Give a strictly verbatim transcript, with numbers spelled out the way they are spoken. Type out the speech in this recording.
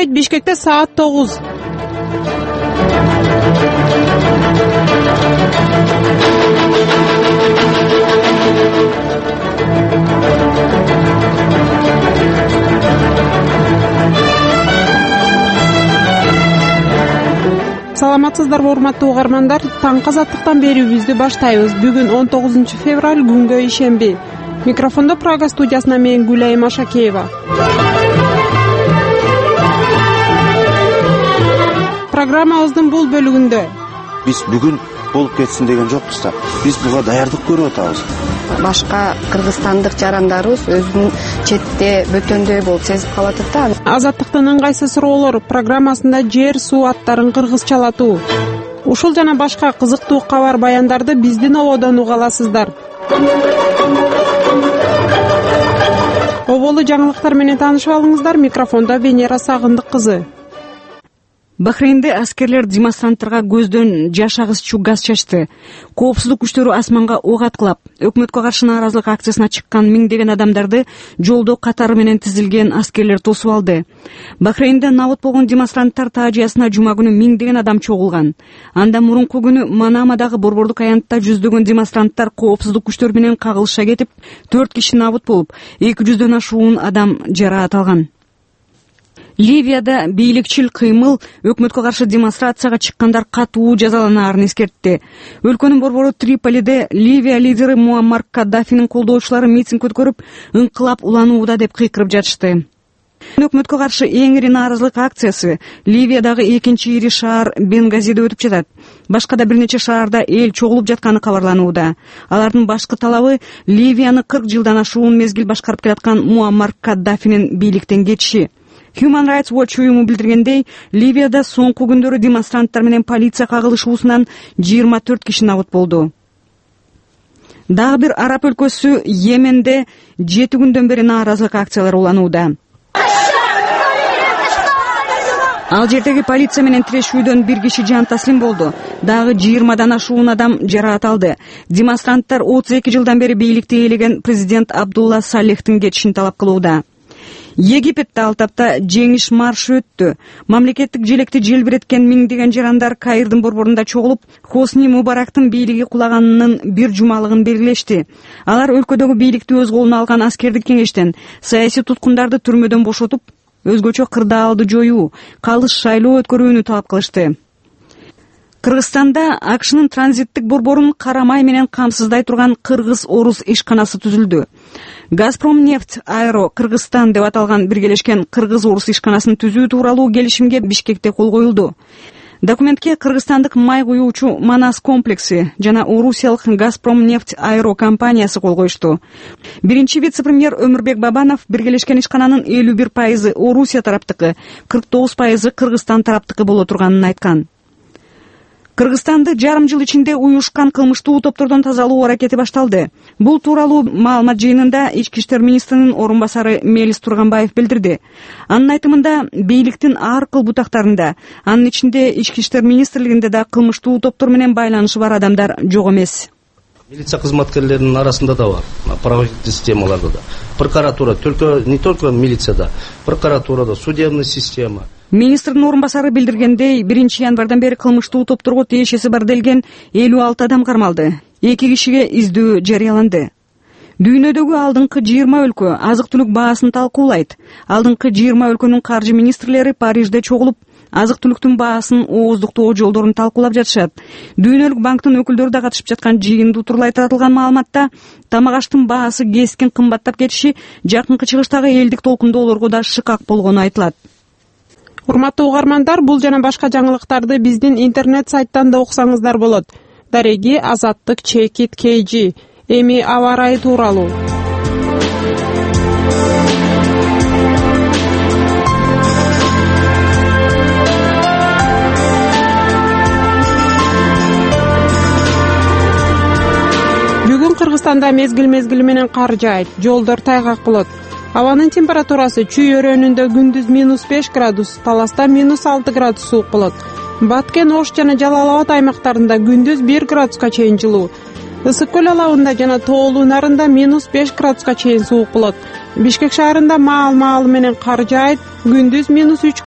Түндө Бишкекте саат тогуз. Саламатсыздарбы урматтуу угармандар, таңкы азаттыктан берүүбүздү баштайбыз. Бүгүн он тогузунчу февраль, күнгө ишемби. Микрофондо Прага студиясына мен Гүлайым Ашакеева. Программабыздын бул бөлүгүндө биз бүгүн болуп кетсин деген жокпуз да. Биз буга даярдык көрүп атабыз. Башка кыргызстандык жарандарыбыз өзүнүн четте бөтөндөй болуп сезип калат да. Азаттыктын ыңгайсыз суроолор программасында жер, суу аттарын кыргызчалатуу. Ушул жана башка кызыктуу кабар баяндарды биздин ободон уга аласыздар. Оболу жаңылыктар менен таанышып алыңыздар. Микрофондо Венера Сагындык кызы. Бахрейнде аскерлер демонстранттарга көздөн жаш агызчу газ чачты. Коопсуздук күчтөрү асманга ок аткылап, өкмөткө каршы нааразылык акциясына чыккан миңдеген адамдарды жолдо катары менен тизилген аскерлер тосуп алды. Бахрейнде набыт болгон демонстранттар таажиясына жума күнү миңдеген адам чогулган. Андан мурунку күнү Манамадагы борбордук аянтта жүздөгөн демонстранттар коопсуздук күчтөр менен кагылыша кетип, төрт киши набыт болуп, эки жүздөн ашуун адам жараат алган. Ливияда бийликчил кыймыл өкмөткө каршы демонстрацияга чыккандар катуу жазаланаарын эскертти. Өлкөнүн борбору Триполиде Ливия лидери Муаммар Каддафинин колдоочулары митинг өткөрүп, ыңкылап уланууда деп кыйкырып жатышты. Өкмөткө каршы эң ири нааразылык акциясы Ливиядагы экинчи ири шаар Бенгазиде өтүп жатат. Башка да бир нече шаарда эл чогулуп жатканы кабарланууда. Алардын башкы талабы Ливияны кырк жылдан ашуун мезгил башкарып келаткан Муаммар Каддафинин бийликтен кетиши. Human Rights Watch уюму билдиргендей, Ливияда соңку күндөрү демонстранттар менен полиция кагылышуусунан жыйырма төрт киши набыт болду. Дагы бир араб өлкөсү Йеменде жети күндөн бери нааразылык акциялары уланууда. Ал жердеги полиция менен тирешүүдөн бир киши жан таслим болду. Дагы жыйырмадан ашуун адам жараат алды. Демонстранттар отуз эки жылдан бери бийликти ээлеген президент Абдулла Салехтин кетишин талап кылууда. Египетте ал тапта жеңиш маршы өттү. Мамлекеттик желекти желбиреткен миңдеген жарандар Каирдин борборунда чогулуп, Хосни Мубарактын бийлиги кулаганынын бир жумалыгын белгилешти. Алар өлкөдөгү бийликти өз колуна алган аскердик кеңештен саясий туткундарды түрмөдөн бошотуп, өзгөчө кырдаалды жоюу, калыс шайлоо өткөрүүнү талап кылышты. Кыргызстанда АКШнын транзиттик борборун карамай менен камсыздай турган кыргыз-орус ишканасы түзүлдү. Газпромнефть Аэро Кыргызстан деп аталган биргелешкен кыргыз-орус ишканасын түзүү тууралуу келишимге Бишкекте кол коюлду. Документке кыргызстандык май куюучу Манас комплекси жана орусиялык Газпромнефть Аэро компаниясы кол коюшту. Биринчи вице-премьер Өмүрбек Бабанов биргелешкен ишкананын элүү бир пайызы Орусия тараптыкы, кырк тогуз пайызы Кыргызстан тараптыкы боло турганын айткан. Кыргызстанды жарым жыл ичинде уюшкан кылмыштуу топтордон тазалоо аракети башталды. Бул тууралуу маалымат жыйынында Ички иштер министринин орун басары Мелис Турганбаев билдирди. Анын айтымында бийликтин ар кыл бутактарында, анын ичинде Ички иштер министрлигинде да кылмыштуу топтор менен байланышы бар адамдар жок эмес. Милиция кызматкерлеринин арасында да бар, правоохранительный системаларда да. Прокуратура, только не только милицияда, прокуратурада, судебная система. Министрдин орун басары билдиргендей, биринчи январдан бери кылмыштуу топторго тиешеси бар делген элүү алты адам кармалды. эки кишиге издөө жарыяланды. Дүйнөдөгү алдыңкы жыйырма өлкө азык-түлүк баасын талкуулайт. Алдыңкы жыйырма өлкөнүн каржы министрлери Парижде чогулуп, азык-түлүктүн баасын ооздуктоо жолдорун талкуулап жатышат. Дүйнөлүк банктын өкүлдөрү да катышып жаткан жыйынды тууралай таратылган маалыматта тамак аштын баасы кескин кымбаттап кетиши жакынкы чыгыштагы элдик толкундоолорго да шыкак болгону айтылат. Урматтуу угармандар, бул жана башка жаңылыктарды биздин интернет сайттан да окусаңыздар болот. Дареги Азаттык Чекит Кейжи. Эми аба ырайы тууралуу. Бүгүн Кыргызстанда мезгил-мезгили менен кар жаайт, жолдор тайгак болот. Абанын температурасы Чүй өрөөнүндө күндүз минус беш градус, Таласта минус алты градус суук болот. Баткен, Ош жана Жалал Абад аймактарында күндүз бир градуска чейин жылуу. Ысык көл алабында жана Тоолуу нарында минус беш градуска чейин суук болот. Бишкек шаарында маал-маалы менен кар жаайт, күндүз минус үч